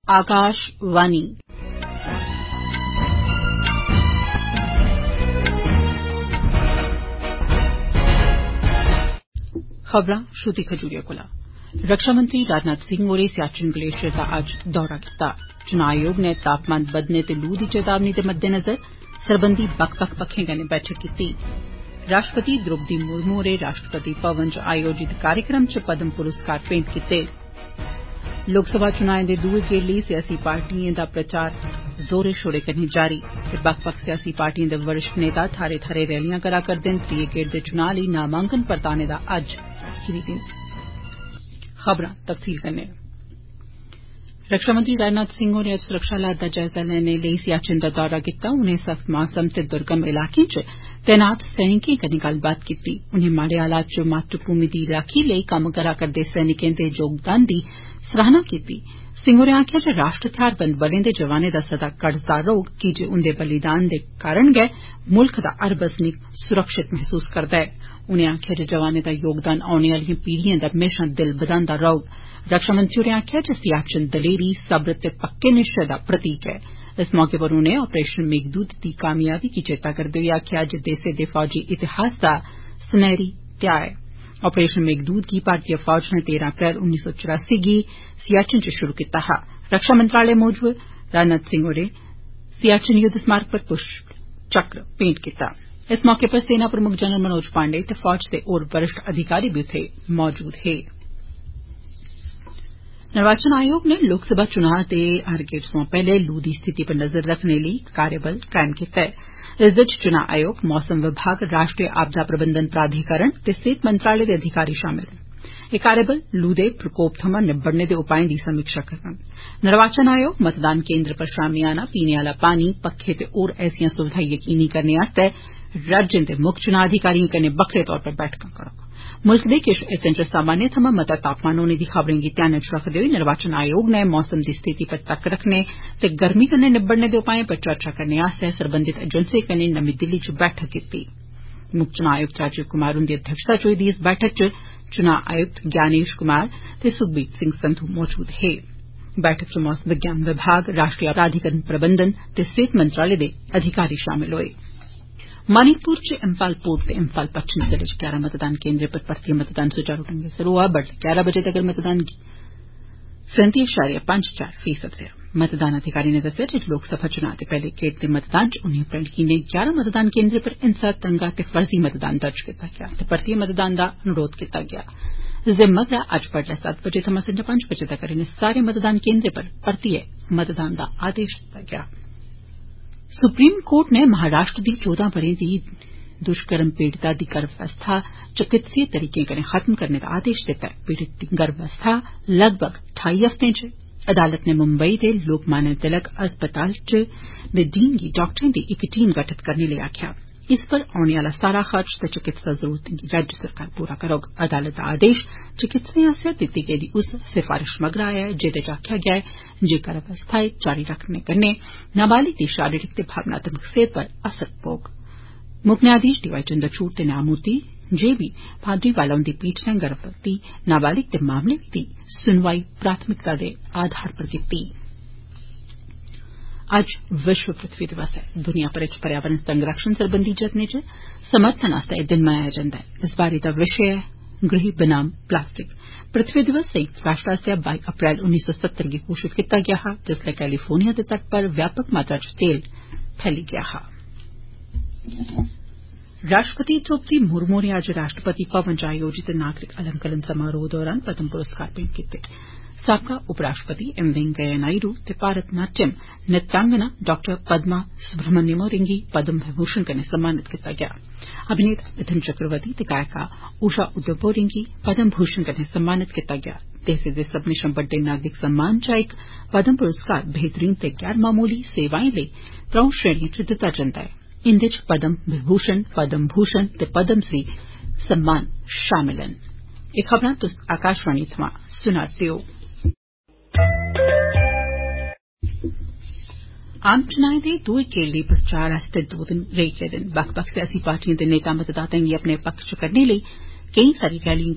आकाशवाणी खबरां श्रुति खजूरिया कोला रक्षा मंत्री राजनाथ सिंह होरें सियाचिन ग्लेशियर दा अज्ज दौरा कीता। चुनां आयोग नै तापमान बधने ते लू दी चेतावनी दे मद्देनजर सरबंधी बक्ख बक्ख पक्खें कन्नै बैठक कीती। राष्ट्रपति द्रौपदी मुर्मू होरें राष्ट्रपति भवन च आयोजित कार्यक्रम च पद्म पुरस्कार भेंट कीते। लोकसभा चुनाएं दे दूए गेड़ लेई सियासी पार्टिएं दा प्रचार जोरें शोरें कन्नै जारी ते बक्ख बक्ख सियासी पार्टिएं दे वरिष्ठ नेता थाहरें थाहरें रैलियां करा करदे न। त्रीए गेड़ दे चुनां लेई नामांकन परताने दा अज्ज खीरी दिन। खबरां तफसील कन्नै रक्षा मंत्री राजनाथ सिंह होरें अज्ज सुरक्षा हालात दा जायजा लैने लेई सियाचिन दा दौरा कीता। उनें सख्त मौसम ते दुर्गम इलाकें च तैनात सैनिकें कन्नै गल्लबात कीती। उनें माड़े हालात च मातृभूमि दी राक्खी लेई कम्म करा करदे सैनिकें दे योगदान दी सराहना कीती। सिंह होरें आक्खेआ जे राष्ट्र थेआरबंद बलें दे जवानें दा सदा कर्जदार रौह्ग कीजे उन्दे बलिदान दे कारण गै मुल्ख दा हर बसनीक सुरक्षित महसूस करदा ऐ। उनें आक्खेआ जे जवानें दा योगदान औने आलिएं पीढ़िएं दा म्हेशां दिल बधांदा रौह्ग। रक्षा मंत्री होरें आक्खेआ जे सियाचिन दलेरी सब्र ते पक्के निश्चय दा प्रतीक ऐ। इस मौके पर उनें ऑपरेशन मेघदूत दी कामयाबी गी चेता करदे होई आक्खेआ जे देसै दे फौजी इतिहास दा सनैहरी ध्याऽ ऐ। ऑपरेशन मेघदूत गी भारतीय फौज नै 13 अप्रैल 1984 गी सियाचिन च शुरू कीता हा। रक्षा मंत्रालय मूजब राजनाथ सिंह होरें सियाचिन युद्ध स्मारक पर पुष्प चक्र भेंट कीता। इस मौके पर सेना प्रमुख जनरल मनोज पांडे ते फौज दे होर वरिष्ठ अधिकारी बी उत्थे मौजूद हे। निर्वाचन आयोग नै लोकसभा चुनां दे हर गेड़ सोयां पैहले लू दी स्थिति पर नजर रखने लेई इक कार्यबल कायम कीता ऐ। इस दे च चुनां आयोग मौसम विभाग राष्ट्रीय आपदा प्रबंधन प्राधिकरण ते सेहत मंत्रालय दे अधिकारी शामल न। एह् कार्यबल लू दे प्रकोप थमां निबड़ने दे उपाएं दी समीक्षा करङन। निर्वाचन आयोग मतदान केन्द्र पर शामियाना पीने आला पानी पक्खे ते होर ऐसियां सुविधां यकीनी करने आस्तै राज्यें दे मुक्ख चुनां अधिकारिएं कन्नै बक्खरे तौर पर बैठकां करौग। मुल्ख दे किश हिस्सें च सामान्य थमां मता तापमान होने दी खबरें गी ध्यानै च रखदे होई निर्वाचन आयोग नै मौसम दी स्थिति पर तक्क रखने ते गर्मी कन्नै निबड़ने दे उपाएं पर चर्चा करने आस्तै सरबंधित एजेंसिएं कन्नै नमीं दिल्ली च बैठक कीती। मुक्ख चुनां आयुक्त राजीव कुमार हुन्दी अध्यक्षता च होई दी इस बैठक च चुनां आयुक्त ज्ञानेश कुमार ते सुखबीर सिंह संधु मौजूद हे। बैठक च मौसम विज्ञान विभाग राष्ट्रीय आपदा प्रबंधन ते सेहत मंत्रालय दे अधिकारी शामल होए। मणिपुर च इम्फाल पूर्व ते इम्फाल पच्छम जिले च 11 मतदान केन्द्रें पर परतियै मतदान सुचारू ढंगै सिर होआ। बड्डलै 11 बजे तगर मतदान 37.54% रेआ। मतदान अधिकारी नै दस्सेआ जे लोकसभा चुनां दे पैहले गेड़ दे मतदान च 19 अप्रैल गी इनें 11 मतदान केन्द्रें पर हिंसा दंगा ते फर्जी मतदान दर्ज कीता गेआ ते परतियै मतदान दा अनुरोध कीता गेआ। इसदे मगरा अज्ज बड्डलै 7 बजे थमां संझा 5 बजे तगर इनें सारे मतदान केन्द्रें पर परतियै मतदान दा आदेश दित्ता गेआ। सुप्रीम कोर्ट नै महाराष्ट्र दी 14 ब'रें दी दुष्कर्म पीड़िता दी गर्भावस्था चिकित्सीय तरीकें कन्नै खत्म करने दा आदेश दित्ता ऐ। पीड़ित दी गर्भावस्था लगभग 28 हफ्तें च अदालत नै मुंबई दे लोकमान्य तिलक अस्पताल दे डीन गी डाक्टरें दी इक टीम गठित करने लेई आक्खेआ। इस पर औने आला सारा खर्च ते चिकित्सा जरूरतें गी राज्य सरकार पूरा करोग। अदालत दा आदेश चिकित्सकें आस्सेआ दित्ती गेदी उस सिफारिश मगरा आया ऐ जेदे च आक्खेआ गेआ ऐ जे गर्भावस्था जारी रक्खने कन्नै नाबालिग दी शारीरिक ते भावनात्मक सेहत पर असर पौग। मुक्ख न्यायधीश डी वाई चंद्रचूड़ ते न्यायमूर्ति जे बी भाद्रीवाला हुन्दी पीठ नै गर्भवती नाबालिग दे मामले दी सुनवाई प्राथमिकता दे आधार पर कीती। अज्ज विश्व पृथ्वी दिवस ऐ। दुनिया भरै च पर्यावरण संरक्षण सरबंधी जतनें च समर्थन आस्तै एह् दिन मनाया जन्दा ऐ। इस बारी दा विशे ऐ गृह बनाम प्लास्टिक। पृथ्वी दिवस संयुक्त राष्ट्र आस्सेआ 22 अप्रैल 1970 गी घोषित कीता गेआ हा जिसलै कैलिफोर्निया दे तट पर व्यापक मात्रा च तेल फैली गेआ हा। राष्ट्रपति द्रौपदी मुर्मू होरें अज्ज राष्ट्रपति भवन च आयोजित नागरिक अलंकरण समारोह दौरान पद्म पुरस्कार भेंट कीते। साबका उपराष्ट्रपति एम वैंकेया नायडू ते भारत नाट्यम नृत्यांगना डाक्टर पद्मा सुब्रमण्यम होरें गी पद्म विभूषण कन्नै सम्मानित कीता गेआ। अभिनेता मिथुन चक्रवर्ती ते गायिका उषा उडुप होरें गी पद्म भूषण कन्नै सम्मानित कीता गेआ। देसै दे सब्बनें शा बड्डे नागरिक सम्मान चा इक पद्म पुरस्कार बेहतरीन ते गैर मामूली सेवाएं लेई 3 श्रेणिएं च दित्ता जन्दा ऐ। इंदे च पद्म विभूषण पद्म भूषण ते पद्म श्री सम्मान शामल न। एह् खबरां तुस आकाशवाणी थमां सुना रदे ओ। आम चुनाएं दे दूए गेड़ लेई प्रचार आस्तै 2 दिन रेई गेदे न। बक्ख बक्ख सियासी पार्टिएं दे नेता मतदाताएं गी अपने पक्ख च करने लेई केई सारी रैलिएं गी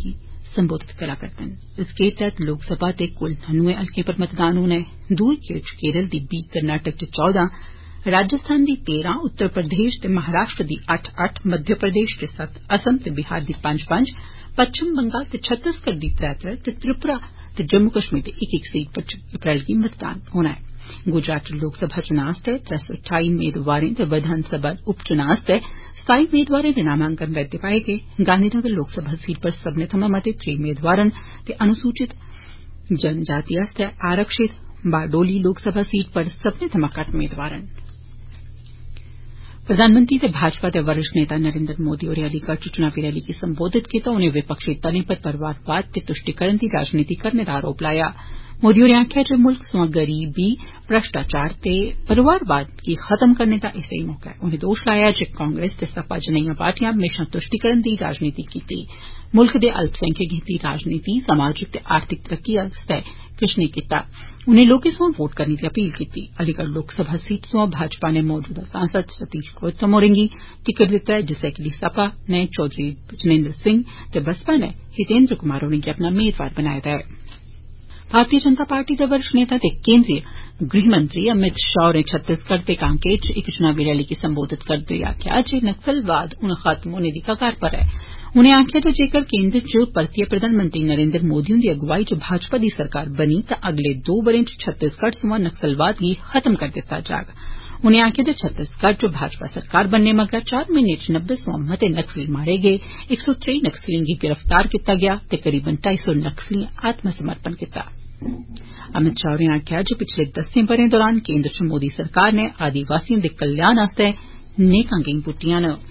संबोधित करा करदे न। इस गेड़ तैहत लोकसभा दे कुल 99 हल्कें पर मतदान होना ऐ। दुए गेड़ च केरल दी 20, कर्नाटक च 14, राजस्थान दी 13, उत्तर प्रदेश ते महाराष्ट्र दी 8-8, मध्य प्रदेश च 7, असम ते बिहार दी 5-5, पच्छम बंगाल ते छत्तीसगढ़ दी 3-3 ते त्रिपुरा ते जम्मू कश्मीर दी 1-1 सीट पर 4 अप्रैल गी मतदान होना ऐ। गुजरात च लोकसभा चुनां आस्तै 328 मेदवारें ते विधानसभा उपचुनां आस्तै 27 मेदवारें दे नामांकन वैध पाए गे। गांधीनगर लोकसभा सीट पर सब्बने थमां मते 3 मेदवार न ते अनुसूचित जनजाति आस्तै आरक्षित बारडोली लोकसभा सीट पर सब्बने थमां घट्ट मेदवार न। प्रधानमंत्री ते भाजपा दे वरिष्ठ नेता नरेन्द्र मोदी होरें अलीगढ़ च चुनावी रैली गी संबोधित कीता। उनें विपक्षी दलें पर परिवारवाद ते तुष्टिकरण दी राजनीति करने दा आरोप लाया। मोदी होरें आक्खेआ जे मुल्ख सोयां गरीबी, भ्रष्टाचार ते परिवारवाद गी खत्म करने दा एह सेही मौका ऐ। उनें दोष लाया जे कांग्रेस ते सपा जनेइयां पार्टियां म्हेशां तुष्टिकरण दी राजनीति कीती। मुल्ख दे अल्पसंख्यकें दी राजनीति, समाजिक ते आर्थिक तरक्की आस्तै किश नेई कीता। उनें लोकें सोयां वोट करने दी अपील कीती। अलीगढ़ लोकसभा सीट सोयां भाजपा नै मौजूदा सांसद सतीश गौतम होरें गी टिकट दित्ता ऐ, जिसलै कि सपा नै चौधरी विजनेन्द्र सिंह ते बसपा नै हितेन्द्र कुमार होरें गी अपना मेदवार बनाए दा ऐ। भारतीय जनता पार्टी दे वरिष्ठ नेता ते केन्द्रीय गृहमंत्री अमित शाह होरें छत्तीसगढ़ दे कांकेर च इक चुनावी रैली गी संबोधित करदे होई आक्खेआ जे नक्सलवाद हुन खत्म होने दी कगार पर ऐ। उनें आक्खेआ जे जेकर केन्द्र च परतियै प्रधानमंत्री नरेन्द्र मोदी हुन्दी अगुवाई च भाजपा दी सरकार बनी तां अगले 2 ब'रें च छत्तीसगढ़ सोयां नक्सलवाद गी खत्म करी दित्ता जाग। उनें आक्खेआ जे छत्तीसगढ़ च भाजपा सरकार बनने मगरा 4 म्हीनें च 90 सोयां मते नक्सली मारे गे, 123 नक्सलिएं गी गिरफ्तार कीता गेआ ते करीबन 250 नक्सलिएं आत्म समर्पण कीता। अमित शाह होरें आक्खेआ जे पिछले 10 ब'रें दौरान केन्द्र च मोदी सरकार नै आदिवासिएं दे कल्याण आस्तै नेकां गैंई पुट्टियां न।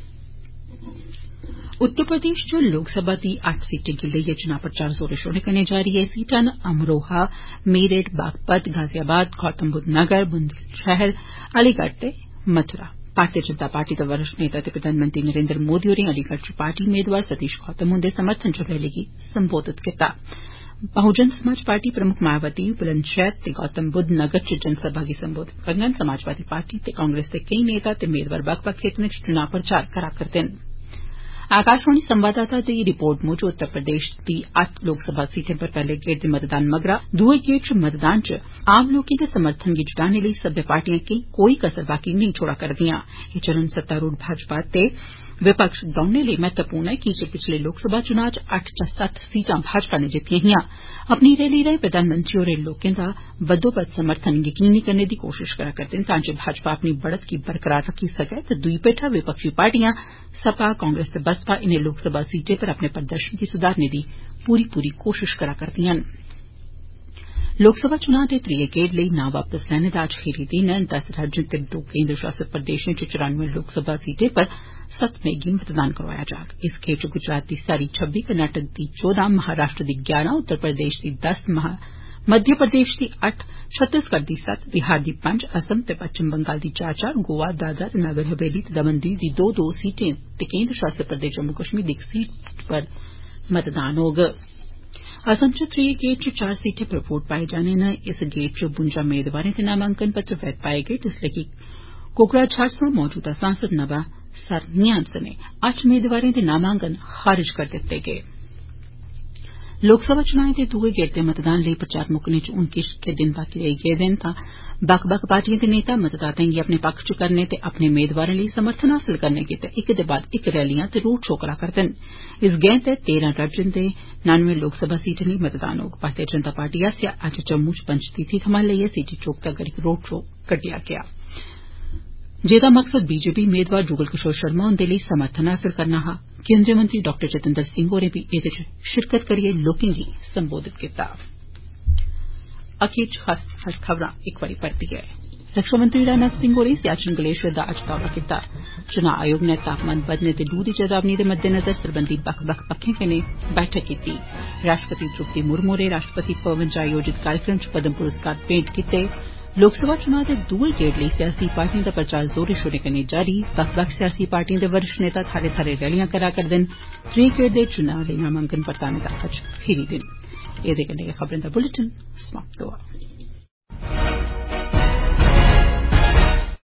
उत्तर प्रदेश च लोकसभा दी 8 सीटें गी लेइयै चुनां प्रचार जोरें शोरें कन्नै जारी ऐ। सीटां न अमरोहा, मेरठ, बागपत, गाजियाबाद, गौतमबुद्ध नगर, बुलंदशहर, अलीगढ़ ते मथुरा। भारतीय जनता पार्टी दे वरिष्ठ नेता ते प्रधानमंत्री नरेन्द्र मोदी होरें अलीगढ़ च पार्टी मेदवार सतीश गौतम हुन्दे समर्थन च रैली गी संबोधित कीता। बहुजन समाज पार्टी प्रमुक्ख मायावती बुलंदशहर ते गौतमबुद्ध नगर च जनसभा गी संबोधित करङन। समाजवादी पार्टी ते कांग्रेस दे केई नेता ते मेदवार बक्ख बक्ख क्षेत्रें च चुनां प्रचार करा करदे न। आकाशवाणी संवाददाता दी रिपोर्ट मुजब उत्तर प्रदेश दी 8 लोकसभा सीटें पर पैहले गेड़ दे मतदान मगरा दुए गेड़ च मतदान च आम लोकें दे समर्थन गी जुटाने लेई सब्बै पार्टियां कोई कसर बाकी नेई छोड़ा करदियां। एह चरण सत्तारूढ़ भाजपा ते विपक्ष दौनें लेई महत्वपूर्ण ऐ, कीजे पिछले लोकसभा चुनां च 8 चा 7 सीटां भाजपा नै जित्तियां हियां। अपनी रैली राएं प्रधानमंत्री होरें लोकें दा बद्दोबद्द समर्थन यकीनी करने दी कोशिश करा करदे न तां जे भाजपा अपनी बढ़त गी बरकरार रक्खी सकै ते दूई पेठा विपक्षी पार्टियां सपा, कांग्रेस ते बसपा इनें लोकसभा सीटें पर अपने प्रदर्शन गी सुधारने दी पूरी कोशिश करा करदियां न। लोकसभा चुनां दे त्रीये गेड़ लेई नां वापस लैने दा अज्ज खीरी दिन ऐ। 10 राज्यें ते 2 केन्द्र शासित प्रदेशें च 94 लोकसभा सीटें पर 7 मई गी मतदान करोआया जाग। इस गेड़ च गुजरात दी सारी 26, कर्नाटक दी 14, महाराष्ट्र दी 11, उत्तर प्रदेश दी 10, मध्य प्रदेश दी 8, छत्तीसगढ़ दी 7, बिहार दी 5, असम ते पच्छम बंगाल दी 4-4, गोवा, दादरा ते नगर हवेली ते दमन दी 2-2 सीटें ते केन्द्र शासित प्रदेश जम्मू कश्मीर दी 1 सीट पर मतदान होग। असम च त्रीये गेड़ च 4 सीटें पर वोट पाए जाने न। इस गेड़ च 52 मेदवारें दे नामांकन पत्र वैध पाए गे, जिसलै कि कोकराझार सोयां मौजूदा सांसद नवाब सरनियाल सने 8 मेदवारें दे नामांकन खारिज करी दित्ते गे। लोकसभा चुनाएं दे दुए गेड़ दे मतदान लेई प्रचार मुक्कने च हुन किश गै दिन बाकी रेई गेदे न तां बक्ख बक्ख पार्टिएं दे नेता मतदाताएं गी अपने पक्ख च करने ते अपने मेदवारें लेई समर्थन हासल करने गितै इक दे बाद इक रैलियां ते रोड शो करा करदे न। इस गैं तैहत 13 राज्यें दे 99 लोकसभा सीटें लेई मतदान होग। भारतीय जनता पार्टी आसेआ अज्ज जम्मू च पंचतीर्थी थमां लेइयै सिटी चौक तगर इक रोड शो कड्डेआ गेआ, जेदा मकसद बीजेपी मेदवार जुगल किशोर शर्मा हुन्दे लेई समर्थन हासल करना हा। केन्द्रीय मंत्री डॉ जितेन्द्र सिंह होरें बी एदे च शिरकत करियै लोकें गी संबोधित कीता। रक्षा मंत्री राजनाथ सिंह होरें सियाचिन ग्लेशियर दा अज्ज दौरा कीता। चुनां आयोग नै तापमान बधने ते लू दी चेतावनी दे मद्देनजर सरबंधी बक्ख बक्ख पक्खें कन्नै बैठक कीती। राष्ट्रपति द्रौपदी मुर्मू होरें राष्ट्रपति भवन च आयोजित कार्यक्रम च पद्म पुरस्कार भेंट कीते। लोकसभा चुनां दे दुए गेड़ लेई सियासी पार्टिएं दा प्रचार जोरें शोरें कन्नै जारी। बक्ख बक्ख सियासी पार्टिएं दे वरिष्ठ नेता थाहरें थाहरें रैलियां करा करदे न। त्रीये गेड़ दे चुनां लेई नामांकन परताने दा अज्ज खीरी दिन। एदे कन्नै खबरें दा बुलेटिन समाप्त होआ।